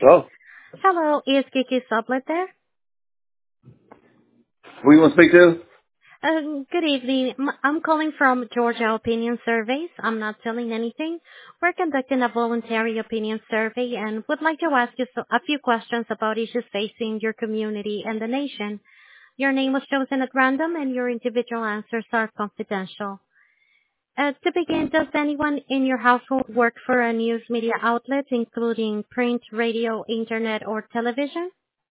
Oh, Hello, is Kiki Sublet there? who you want to speak to? Good evening. I'm calling from Georgia Opinion Surveys. I'm not selling anything. We're conducting a voluntary opinion survey and would like to ask you a few questions about issues facing your community and the nation. Your name was chosen at random and your individual answers are confidential. To begin, does anyone in your household work for a news media outlet, including print, radio, internet, or television?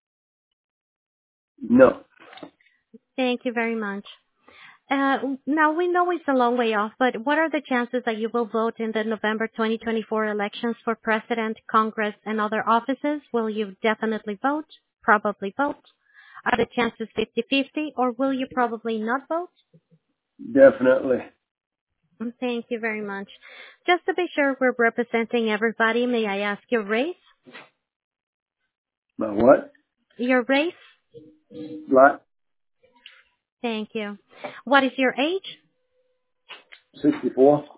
No. Thank you very much. Now, we know it's a long way off, but what are the chances that you will vote in the November 2024 elections for president, Congress, and other offices? Will you definitely vote? Probably vote? Are the chances 50-50, or will you probably not vote? Definitely. Thank you very much. Just to be sure we're representing everybody, may I ask your race? My what? Your race? Black? Thank you. What is your age? 64?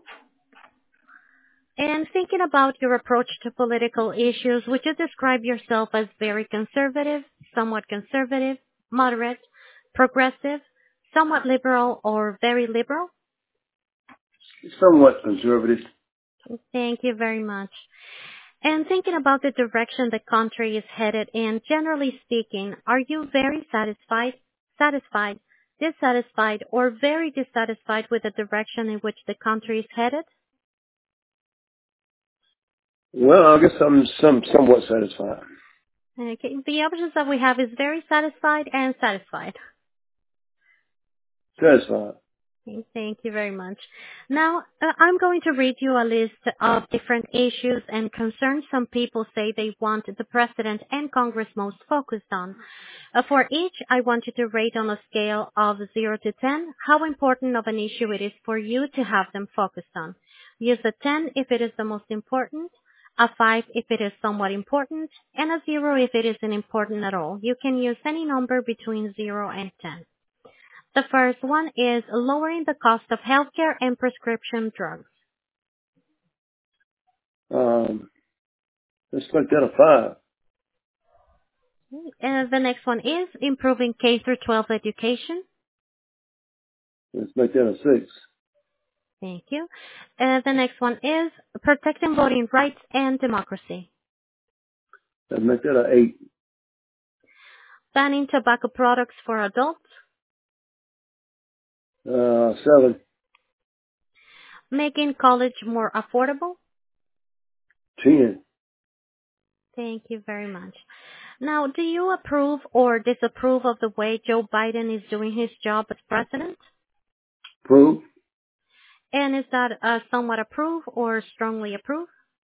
And thinking about your approach to political issues, would you describe yourself as very conservative, somewhat conservative, moderate, progressive, somewhat liberal, or very liberal? Somewhat conservative. Thank you very much. And thinking about the direction the country is headed in, generally speaking, are you very satisfied, dissatisfied, or very dissatisfied with the direction in which the country is headed? Well, I guess I'm somewhat satisfied. Okay. The options that we have is very satisfied and satisfied. Satisfied. Okay, thank you very much. Now, I'm going to read you a list of different issues and concerns some people say they want the President and Congress most focused on. For each, I want you to rate on a scale of 0 to 10 how important of an issue it is for you to have them focused on. Use a 10 if it is the most important, a 5 if it is somewhat important, and a 0 if it isn't important at all. You can use any number between 0 and 10. The first one is lowering the cost of healthcare and prescription drugs. Let's make that a 5. And the next one is improving K through 12 education. Let's make that a 6. Thank you. The next one is protecting voting rights and democracy. Let's make that a 8. Banning tobacco products for adults. 7. Making college more affordable. 10. Thank you very much. Now, do you approve or disapprove of the way Joe Biden is doing his job as president? Prove. And is that somewhat approve or strongly approve?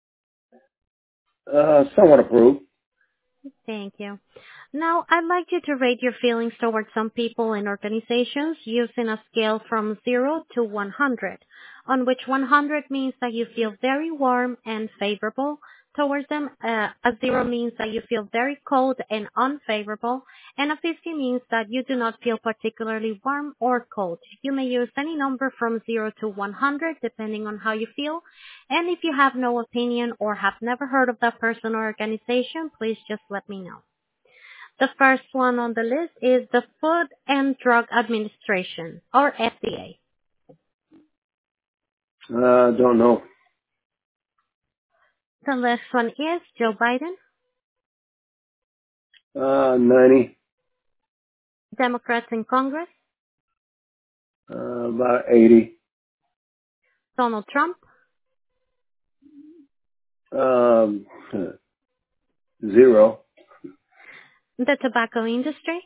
Somewhat approved. Thank you. Now, I'd like you to rate your feelings towards some people and organizations using a scale from 0 to 100, on which 100 means that you feel very warm and favorable towards them, a 0 means that you feel very cold and unfavorable, and a 50 means that you do not feel particularly warm or cold. You may use any number from 0 to 100 depending on how you feel, and if you have no opinion or have never heard of that person or organization, please just let me know. The first one on the list is the Food and Drug Administration, or FDA. Don't know. The next one is Joe Biden, 90. Democrats in Congress, About 80. Donald Trump, Um, 0. the tobacco industry.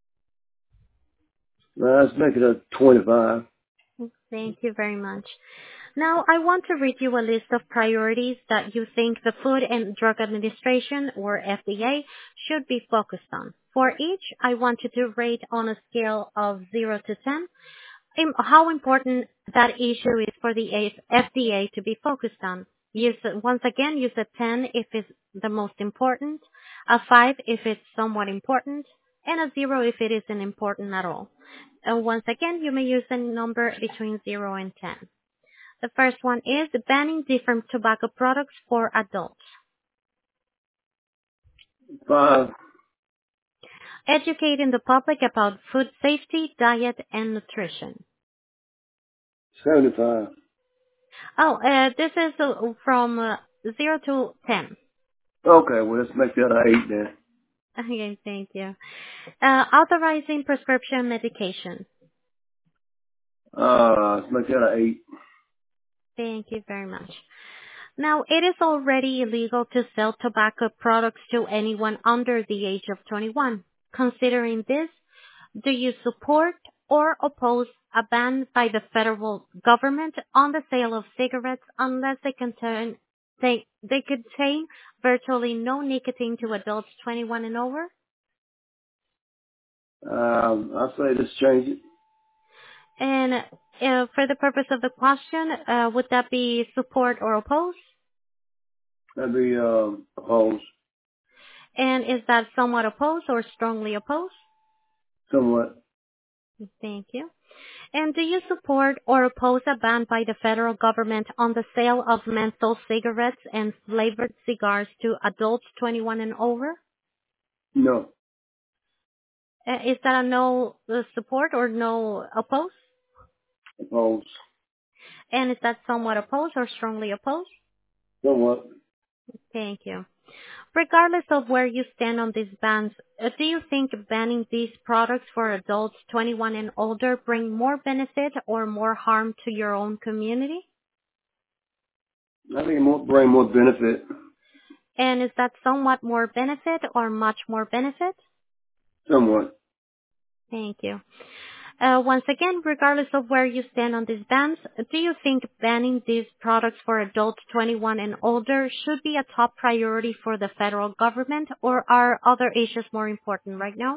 Let's make it a 25. Thank you very much. Now, I want to read you a list of priorities that you think the Food and Drug Administration, or FDA, should be focused on. For each, I want you to rate on a scale of 0 to 10 how important that issue is for the FDA to be focused on. Once again, use a 10 if it's the most important, a 5 if it's somewhat important, and a 0 if it isn't important at all. Once again, you may use a number between 0 and 10. The first one is banning different tobacco products for adults. 5. Educating the public about food safety, diet, and nutrition. 75. This is from 0 to 10. Okay, well, let's make that an 8 then. Okay, thank you. Authorizing prescription medication. Let's make that an 8. Thank you very much. Now, it is already illegal to sell tobacco products to anyone under the age of 21. Considering this, do you support or oppose a ban by the federal government on the sale of cigarettes unless they contain virtually no nicotine to adults 21 and over? I'll say let's change it. And for the purpose of the question, would that be support or oppose? That'd be opposed. And is that somewhat opposed or strongly opposed? Somewhat. Thank you. And do you support or oppose a ban by the federal government on the sale of menthol cigarettes and flavored cigars to adults 21 and over? No. Is that a no support or no oppose? Opposed. And is that somewhat opposed or strongly opposed? Somewhat. Thank you. Regardless of where you stand on these bans, do you think banning these products for adults 21 and older bring more benefit or more harm to your own community? I think it will bring more benefit. And is that somewhat more benefit or much more benefit? Somewhat. Thank you. Once again, regardless of where you stand on these bans, do you think banning these products for adults 21 and older should be a top priority for the federal government, or are other issues more important right now?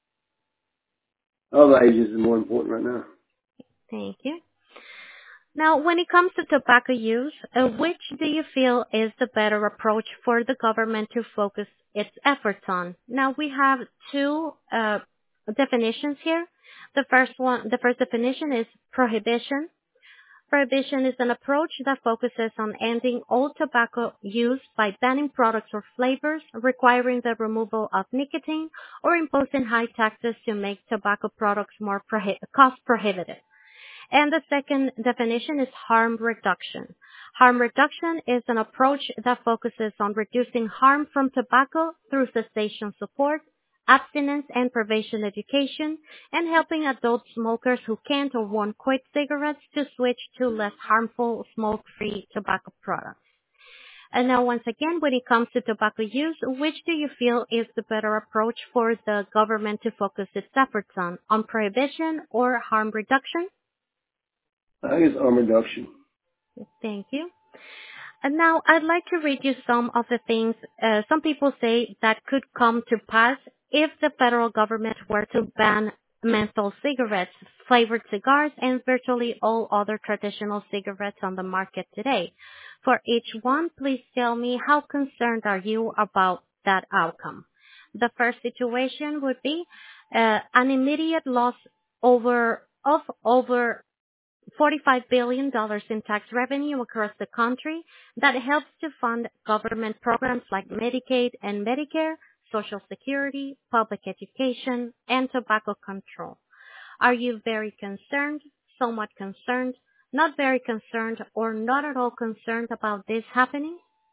Other ages is more important right now. Thank you. Now, when it comes to tobacco use, which do you feel is the better approach for the government to focus its efforts on? Now, we have two definitions here. The first definition is prohibition. Prohibition is an approach that focuses on ending all tobacco use by banning products or flavors, requiring the removal of nicotine, or imposing high taxes to make tobacco products more cost prohibitive. And the second definition is harm reduction. Harm reduction is an approach that focuses on reducing harm from tobacco through cessation support, abstinence and prevention education, and helping adult smokers who can't or won't quit cigarettes to switch to less harmful smoke-free tobacco products. And now, once again, when it comes to tobacco use, which do you feel is the better approach for the government to focus its efforts on prohibition or harm reduction? I think it's harm reduction. Thank you. And now I'd like to read you some of the things some people say that could come to pass if the federal government were to ban menthol cigarettes, flavored cigars, and virtually all other traditional cigarettes on the market today. For each one, please tell me how concerned are you about that outcome. The first situation would be an immediate loss of over $45 billion in tax revenue across the country that helps to fund government programs like Medicaid and Medicare, Social Security, public education, and tobacco control. Are you very concerned, somewhat concerned, not very concerned, or not at all concerned about this happening?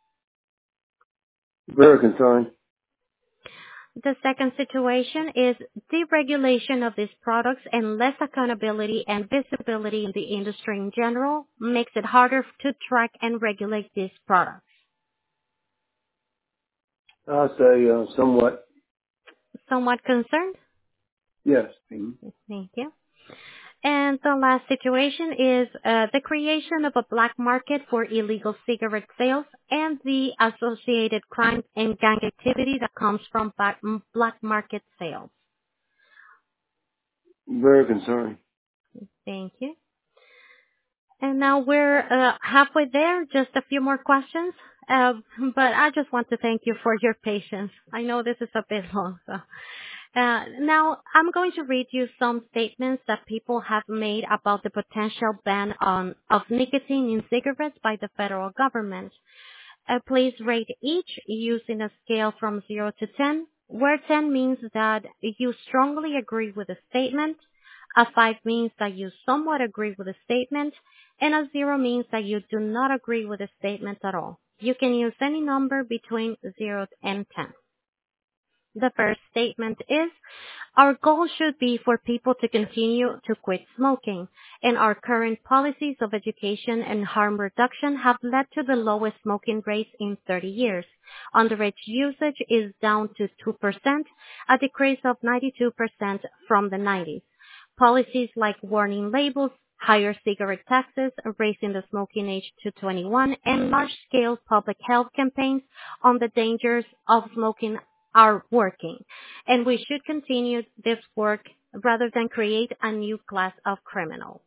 Very concerned. The second situation is deregulation of these products and less accountability and visibility in the industry in general makes it harder to track and regulate these products. I'll say somewhat. Somewhat concerned? Yes. Thank you. And the last situation is the creation of a black market for illegal cigarette sales and the associated crime and gang activity that comes from black market sales. Very concerned. Thank you. And now we're halfway there, just a few more questions. But I just want to thank you for your patience. I know this is a bit long, so. Now, I'm going to read you some statements that people have made about the potential ban of nicotine in cigarettes by the federal government. Please rate each using a scale from 0 to 10, where 10 means that you strongly agree with a statement, a 5 means that you somewhat agree with a statement, and a 0 means that you do not agree with a statement at all. You can use any number between 0 and 10. The first statement is, our goal should be for people to continue to quit smoking, and our current policies of education and harm reduction have led to the lowest smoking rates in 30 years. Underage usage is down to 2%, a decrease of 92% from the 90s. Policies like warning labels, higher cigarette taxes, raising the smoking age to 21, and large-scale public health campaigns on the dangers of smoking are working, and we should continue this work rather than create a new class of criminal.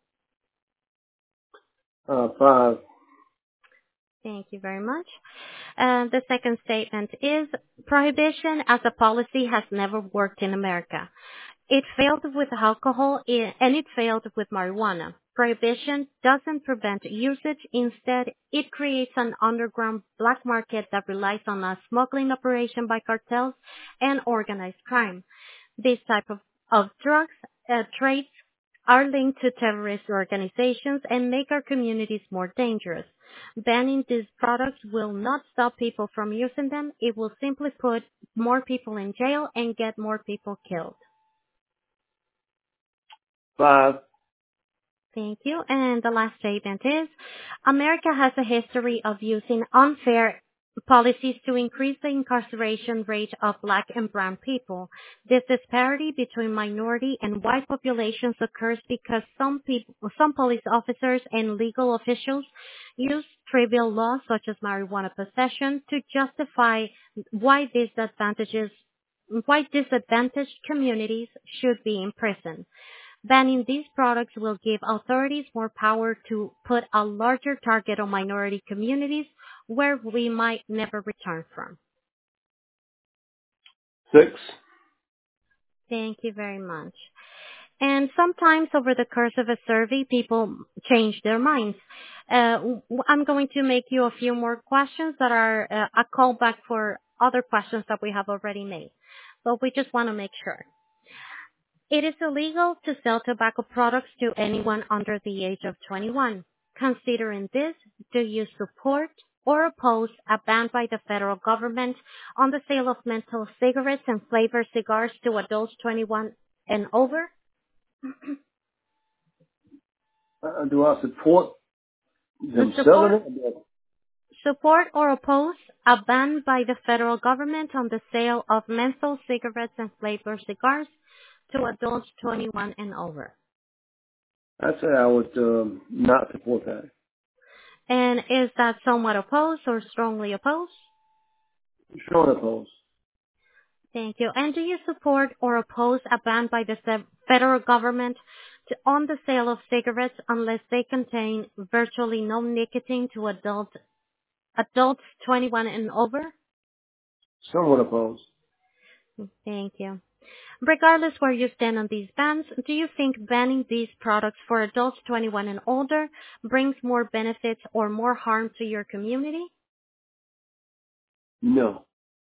5. Thank you very much. The second statement is, prohibition as a policy has never worked in America. It failed with alcohol and it failed with marijuana. Prohibition doesn't prevent usage. Instead, it creates an underground black market that relies on a smuggling operation by cartels and organized crime. This type of drugs trades are linked to terrorist organizations and make our communities more dangerous. Banning these products will not stop people from using them. It will simply put more people in jail and get more people killed. 5. Thank you. And the last statement is, America has a history of using unfair policies to increase the incarceration rate of black and brown people. This disparity between minority and white populations occurs because some police officers and legal officials use trivial laws such as marijuana possession to justify why disadvantaged communities should be in prison. Banning these products will give authorities more power to put a larger target on minority communities where we might never return from. 6. Thank you very much. And sometimes over the course of a survey, people change their minds. I'm going to make you a few more questions that are a callback for other questions that we have already made. But we just want to make sure. It is illegal to sell tobacco products to anyone under the age of 21. Considering this, do you support or oppose a ban by the federal government on the sale of menthol cigarettes and flavored cigars to adults 21 and over? Do I support them selling it? Support or oppose a ban by the federal government on the sale of menthol cigarettes and flavored cigars to adults 21 and over? I'd say I would not support that. And is that somewhat opposed or strongly opposed? Strongly opposed. Thank you. And do you support or oppose a ban by the federal government on the sale of cigarettes unless they contain virtually no nicotine to adults 21 and over? Somewhat opposed. Thank you. Regardless where you stand on these bans, do you think banning these products for adults 21 and older brings more benefits or more harm to your community? No.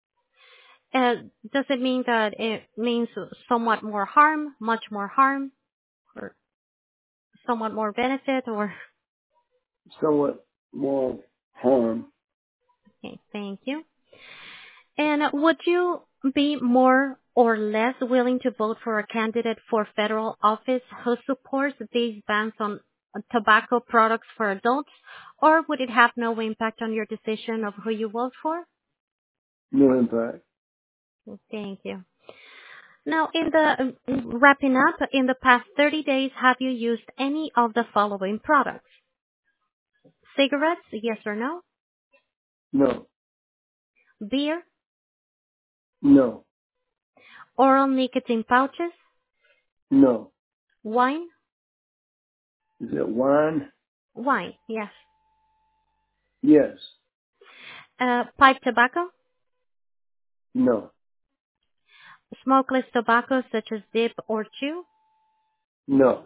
Does it mean that it means somewhat more harm, much more harm, or somewhat more benefit, or? Somewhat more harm. Okay, thank you. And would you be more or less willing to vote for a candidate for federal office who supports these bans on tobacco products for adults, or would it have no impact on your decision of who you vote for? No impact. Thank you. Now, wrapping up, in the past 30 days, have you used any of the following products? Cigarettes, yes or no? No. Beer? No. Oral nicotine pouches? No. Wine? Is it wine? Wine, yes. Yes. Pipe tobacco? No. Smokeless tobacco such as dip or chew? No.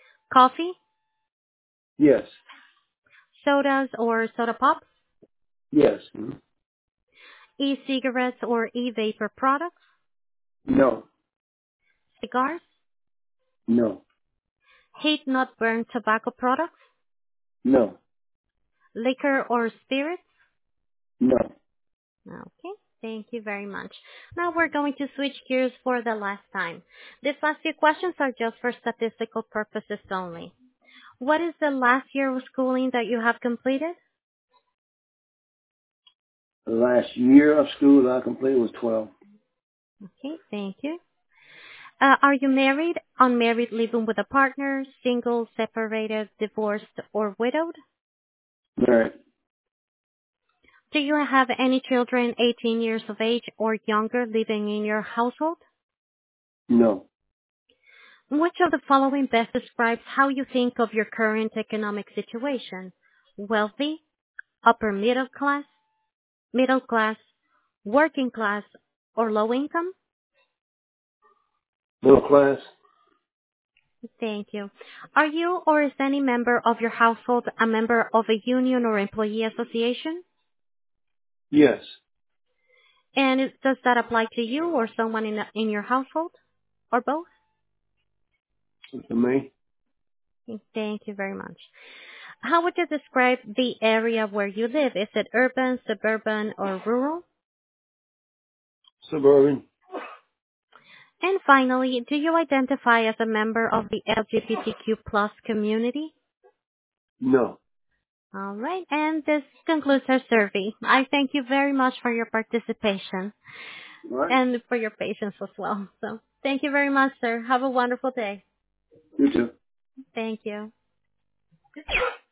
Coffee? Yes. Sodas or soda pops? Yes. Mhm. E-cigarettes or e-vapor products? No. Cigars? No. Heat not burn tobacco products? No. Liquor or spirits? No. Okay, thank you very much. Now we're going to switch gears for the last time. These last few questions are just for statistical purposes only. What is the last year of schooling that you have completed? The last year of school I completed was 12. Okay, thank you. Are you married, unmarried, living with a partner, single, separated, divorced, or widowed? Married. Do you have any children 18 years of age or younger living in your household? No. Which of the following best describes how you think of your current economic situation? Wealthy, upper middle class, working class, or low income? Middle class? Thank you. Are you or is any member of your household a member of a union or employee association? Yes. And does that apply to you or someone in your household, or both? To me? Thank you very much. How would you describe the area where you live? Is it urban, suburban, or rural? Suburban? And finally, do you identify as a member of the LGBTQ plus community? No. All right, and this concludes our survey. I thank you very much for your participation All right. and for your patience as well. So thank you very much, sir. Have a wonderful day. You too. Thank you.